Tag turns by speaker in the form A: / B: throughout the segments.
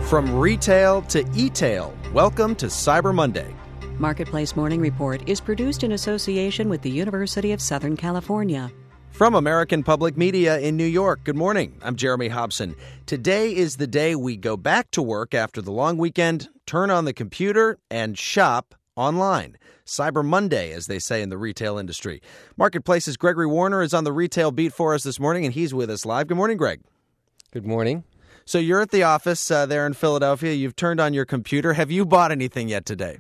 A: From retail to e-tail, welcome to Cyber Monday.
B: Marketplace Morning Report is produced in association with the University of Southern California.
A: From American Public Media in New York, good morning. I'm Jeremy Hobson. Today is the day we go back to work after the long weekend, turn on the computer, and shop online. Cyber Monday, as they say in the retail industry. Marketplace's Gregory Warner is on the retail beat for us this morning, and he's with us live. Good morning, Greg.
C: Good morning.
A: So you're at the office there in Philadelphia. You've turned on your computer. Have you bought anything yet today?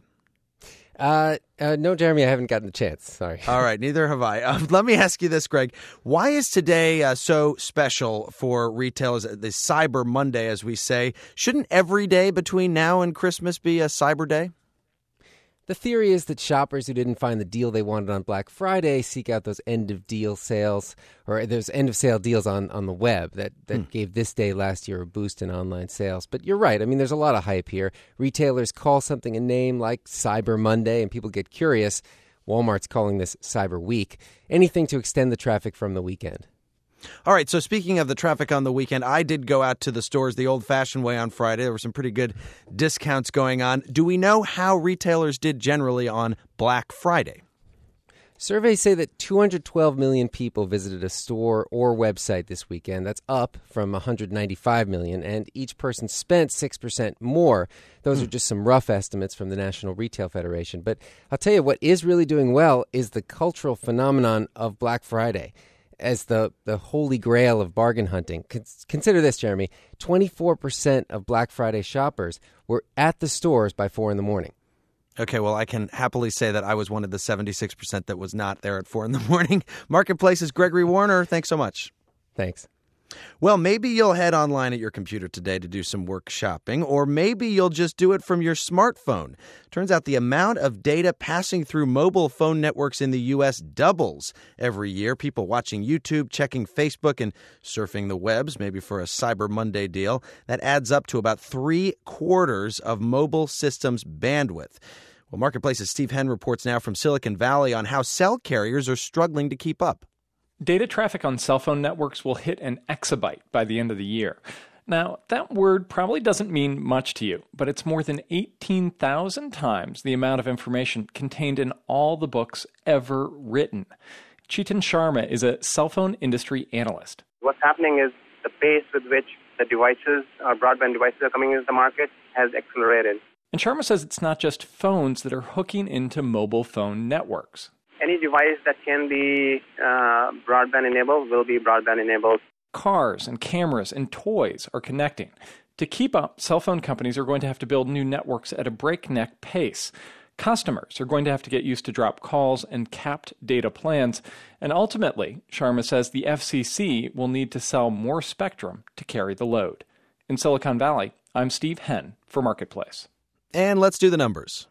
C: No, Jeremy, I haven't gotten the chance. Sorry.
A: All right, neither have I. Let me ask you this, Greg. Why is today so special for retailers, the Cyber Monday, as we say? Shouldn't every day between now and Christmas be a Cyber Day?
C: The theory is that shoppers who didn't find the deal they wanted on Black Friday seek out those end-of-deal sales, or those end-of-sale deals on the web that gave this day last year a boost in online sales. But you're right. I mean, there's a lot of hype here. Retailers call something a name like Cyber Monday, and people get curious. Walmart's calling this Cyber Week. Anything to extend the traffic from the weekend.
A: All right, so speaking of the traffic on the weekend, I did go out to the stores the old-fashioned way on Friday. There were some pretty good discounts going on. Do we know how retailers did generally on Black Friday?
C: Surveys say that 212 million people visited a store or website this weekend. That's up from 195 million, and each person spent 6% more. Those are just some rough estimates from the National Retail Federation. But I'll tell you, what is really doing well is the cultural phenomenon of Black Friday as the holy grail of bargain hunting. Consider this, Jeremy. 24% of Black Friday shoppers were at the stores by 4 in the morning.
A: Okay, well, I can happily say that I was one of the 76% that was not there at 4 in the morning. Marketplace's Gregory Warner, thanks so much.
C: Thanks.
A: Well, maybe you'll head online at your computer today to do some work shopping, or maybe you'll just do it from your smartphone. Turns out the amount of data passing through mobile phone networks in the U.S. doubles every year. People watching YouTube, checking Facebook, and surfing the webs, maybe for a Cyber Monday deal. That adds up to about 3/4 of mobile systems bandwidth. Well, Marketplace's Steve Henn reports now from Silicon Valley on how cell carriers are struggling to keep up.
D: Data traffic on cell phone networks will hit an exabyte by the end of the year. Now, that word probably doesn't mean much to you, but it's more than 18,000 times the amount of information contained in all the books ever written. Chetan Sharma is a cell phone industry analyst.
E: What's happening is the pace with which the devices, or broadband devices, are coming into the market has accelerated.
D: And Sharma says it's not just phones that are hooking into mobile phone networks.
E: Any device that can be broadband-enabled will be broadband-enabled.
D: Cars and cameras and toys are connecting. To keep up, cell phone companies are going to have to build new networks at a breakneck pace. Customers are going to have to get used to drop calls and capped data plans. And ultimately, Sharma says the FCC will need to sell more spectrum to carry the load. In Silicon Valley, I'm Steve Henn for Marketplace.
A: And let's do the numbers.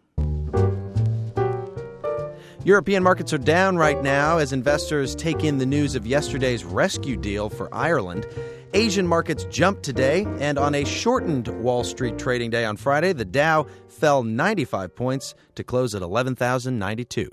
A: European markets are down right now as investors take in the news of yesterday's rescue deal for Ireland. Asian markets jumped today, and on a shortened Wall Street trading day on Friday, the Dow fell 95 points to close at 11,092.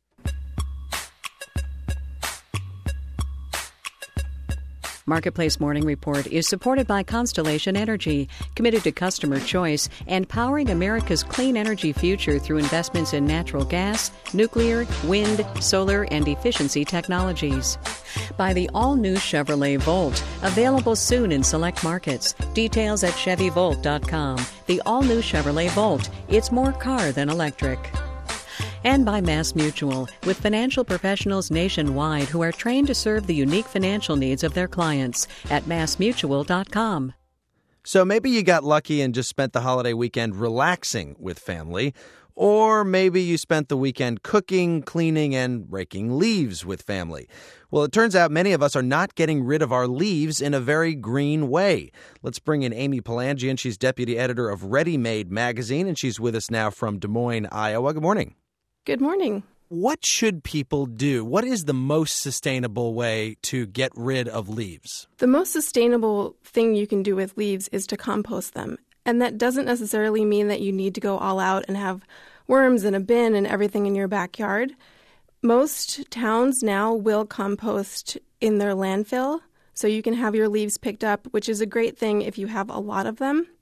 B: Marketplace Morning Report is supported by Constellation Energy, committed to customer choice and powering America's clean energy future through investments in natural gas, nuclear, wind, solar, and efficiency technologies. By the all-new Chevrolet Volt, available soon in select markets. Details at ChevyVolt.com. The all-new Chevrolet Volt. It's more car than electric. And by MassMutual, with financial professionals nationwide who are trained to serve the unique financial needs of their clients at MassMutual.com.
A: So maybe you got lucky and just spent the holiday weekend relaxing with family, or maybe you spent the weekend cooking, cleaning, and raking leaves with family. Well, it turns out many of us are not getting rid of our leaves in a very green way. Let's bring in Amy Palangian. She's deputy editor of Ready Made magazine, and she's with us now from Des Moines, Iowa. Good morning.
F: Good morning.
A: What should people do? What is the most sustainable way to get rid of leaves?
F: The most sustainable thing you can do with leaves is to compost them. And that doesn't necessarily mean that you need to go all out and have worms in a bin and everything in your backyard. Most towns now will compost in their landfill, so you can have your leaves picked up, which is a great thing if you have a lot of them.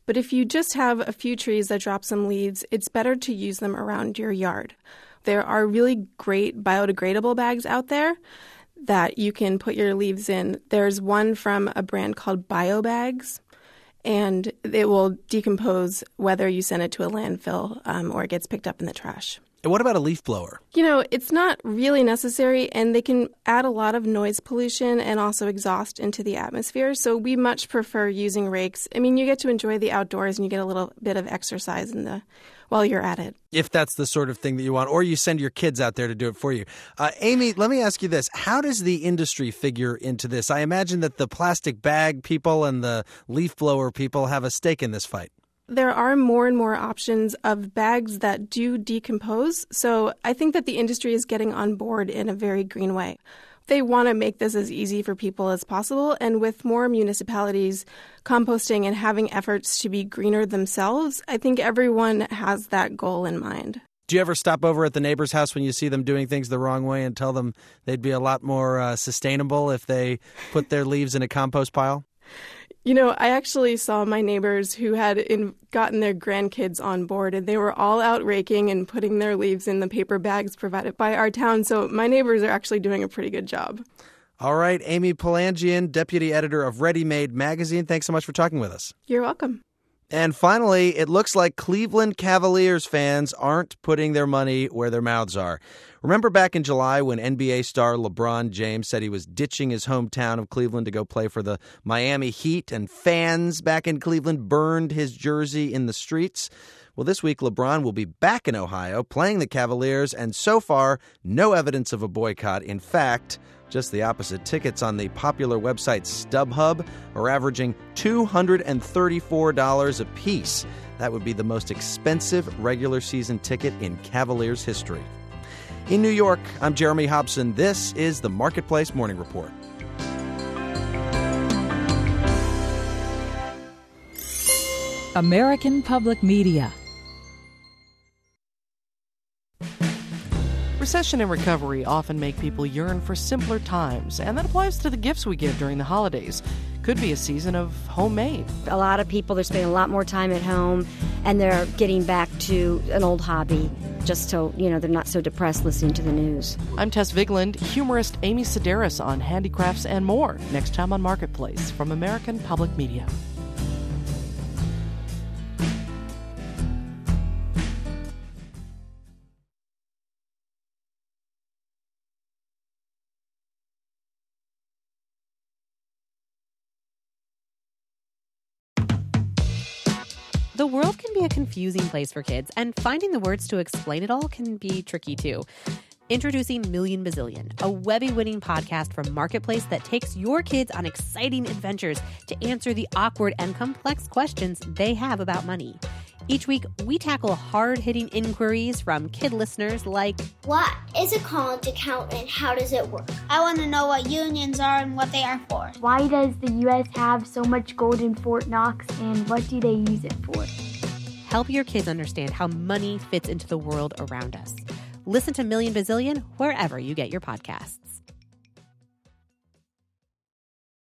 F: But if you just have a few trees that drop some leaves, it's better to use them around your yard. There are really great biodegradable bags out there that you can put your leaves in. There's one from a brand called BioBags, and it will decompose whether you send it to a landfill or it gets picked up in the trash.
A: And what about a leaf blower?
F: It's not really necessary, and they can add a lot of noise pollution and also exhaust into the atmosphere. So we much prefer using rakes. I mean, you get to enjoy the outdoors and you get a little bit of exercise while you're at it.
A: If that's the sort of thing that you want, or you send your kids out there to do it for you. Amy, let me ask you this. How does the industry figure into this? I imagine that the plastic bag people and the leaf blower people have a stake in this fight.
F: There are more and more options of bags that do decompose, so I think that the industry is getting on board in a very green way. They want to make this as easy for people as possible, and with more municipalities composting and having efforts to be greener themselves, I think everyone has that goal in mind.
A: Do you ever stop over at the neighbor's house when you see them doing things the wrong way and tell them they'd be a lot more sustainable if they put their leaves in a compost pile?
F: I actually saw my neighbors who had gotten their grandkids on board, and they were all out raking and putting their leaves in the paper bags provided by our town. So my neighbors are actually doing a pretty good job. All
A: right, Amy Palangian, deputy editor of Ready Made Magazine. Thanks so much for talking with us.
F: You're welcome.
A: And finally, it looks like Cleveland Cavaliers fans aren't putting their money where their mouths are. Remember back in July when NBA star LeBron James said he was ditching his hometown of Cleveland to go play for the Miami Heat, and fans back in Cleveland burned his jersey in the streets? Well, this week, LeBron will be back in Ohio playing the Cavaliers, and so far, no evidence of a boycott. In fact, just the opposite. Tickets on the popular website StubHub are averaging $234 a piece. That would be the most expensive regular season ticket in Cavaliers history. In New York, I'm Jeremy Hobson. This is the Marketplace Morning Report.
G: American Public Media.
H: Recession and recovery often make people yearn for simpler times, and that applies to the gifts we give during the holidays. Could be a season of homemade.
I: A lot of people, they're spending a lot more time at home, and they're getting back to an old hobby just so, they're not so depressed listening to the news.
H: I'm Tess Vigland, humorist Amy Sedaris on handicrafts and more, next time on Marketplace from American Public Media.
J: The world can be a confusing place for kids, and finding the words to explain it all can be tricky too. Introducing Million Bazillion, a Webby-winning podcast from Marketplace that takes your kids on exciting adventures to answer the awkward and complex questions they have about money. Each week, we tackle hard-hitting inquiries from kid listeners like,
K: what is a college account and how does it work? I want to know what unions are and what they are for.
L: Why does the U.S. have so much gold in Fort Knox, and what do they use it for?
J: Help your kids understand how money fits into the world around us. Listen to Million Bazillion wherever you get your podcasts.